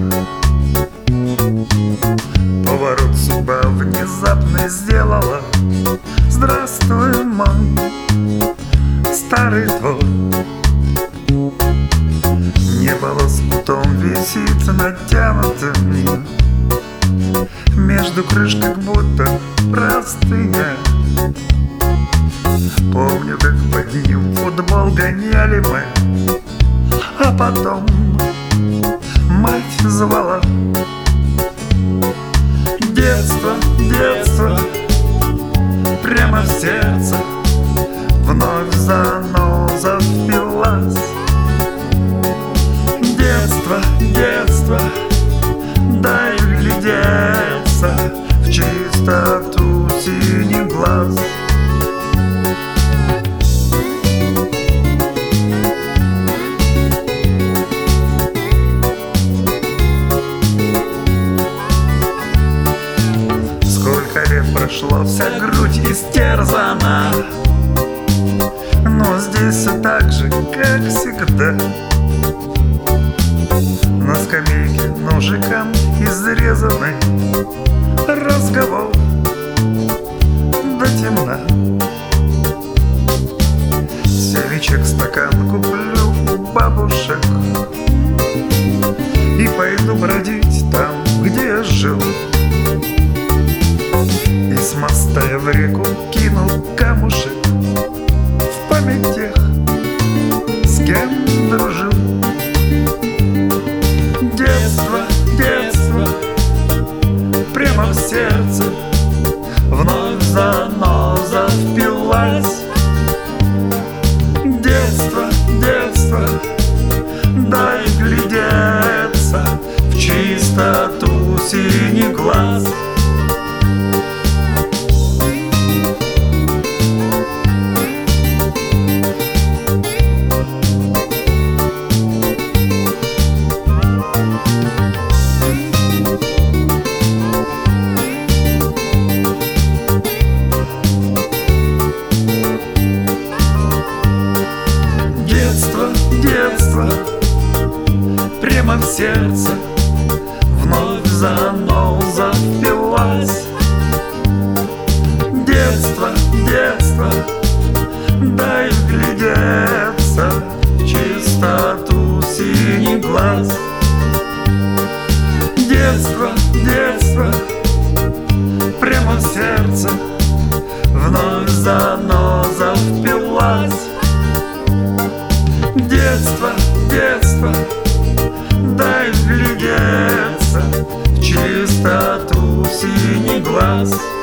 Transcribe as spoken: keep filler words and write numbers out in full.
Поворот судьба внезапно сделала. Здравствуй, мой старый двор. Небо лоскутом висит натянутым, между крыш как будто простыня. Помню, как под ним футбол гоняли мы, а потом мать звала. Детство, детство, прямо в сердце вновь заноза впилась. Детство, детство, дай глядеться в чистоту синих глаз. Сколько лет прошло, вся грудь истерзана, но здесь все так же, как всегда. На скамейке ножиком изрезанный разговор до темна. Семечек стакан куплю у бабушек и пойду бродить там, где я жил. И с моста я в реку кинул камушек в память тех, с кем дружил. Детство, детство, прямо в сердце вновь заноза впилась. Детство, детство, дай глядеться в чистоту синих глаз. Детство, прямо в сердце вновь заноза впилась. Детство, детство, дай вглядеться в чистоту синих глаз. Детство, детство, прямо в сердце вновь заноза впилась. Детство, детство, дай вглядеться в чистоту синих глаз.